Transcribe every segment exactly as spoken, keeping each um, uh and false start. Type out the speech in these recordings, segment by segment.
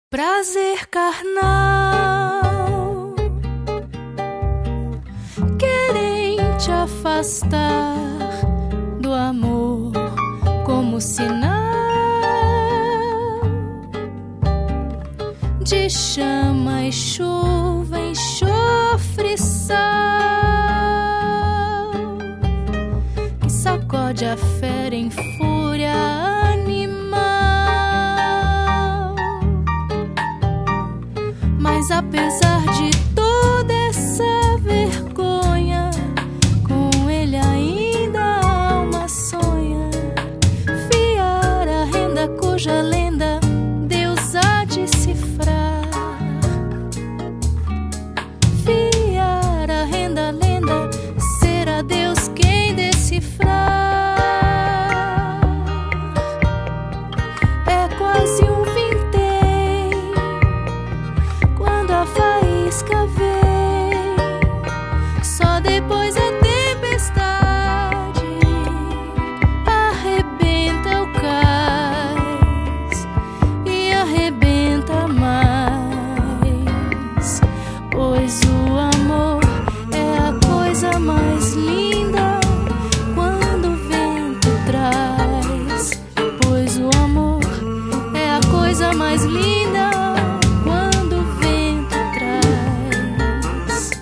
Prazer carnal, querem te afastar do amor como sinal de chama e chuva, enxofre e sal, que sacode a fera em fúria animal. Mas apesar de toda essa vergonha, com ele ainda a alma sonha, fiar a renda cuja lenda Deus há de cifrar. Fiar a renda lenda, será Deus quem decifrar. É quase um vintém quando a faísca vem, só depois a tempestade arrebenta o cais e arrebenta mais, pois o amor é a coisa mais linda quando o vento traz, pois o amor é a coisa mais linda quando o vento traz.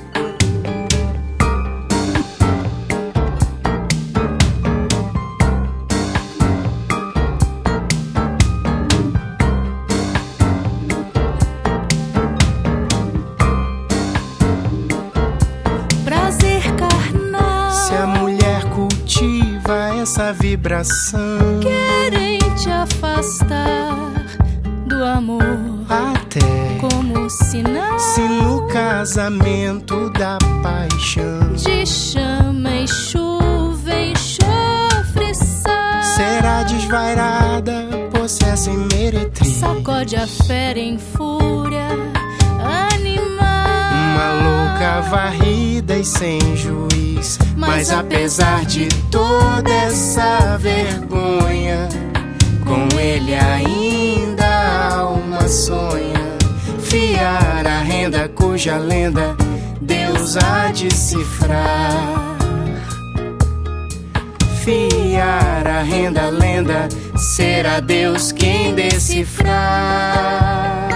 Prazer carnal, Se a mulher cultiva essa vibração, querem te afastar do amor até como sinal se no casamento da paixão de chama e chuva, enxofre e sal, será desvairada, possessa e meretriz, sacode a fera em fúria animal. uma louca varrida e sem juiz. Mas apesar de toda essa vergonha, com ele ainda a alma sonha, fiar a renda cuja lenda Deus há de cifrar. Fiar a renda lenda, será Deus quem decifrar.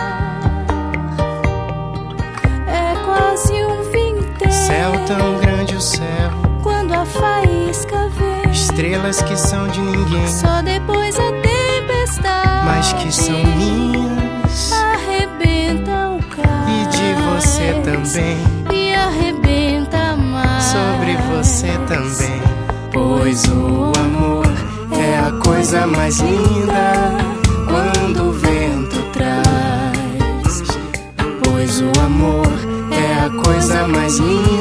É quase um vintém, Céu tão grande o céu, quando a faísca vem, estrelas que são de ninguém, só depois a tempestade, mas que são minhas, arrebenta o cais e de você também, e arrebenta mais, sobre você também. Pois o amor é a coisa mais linda quando o vento traz. Pois o amor é a coisa mais linda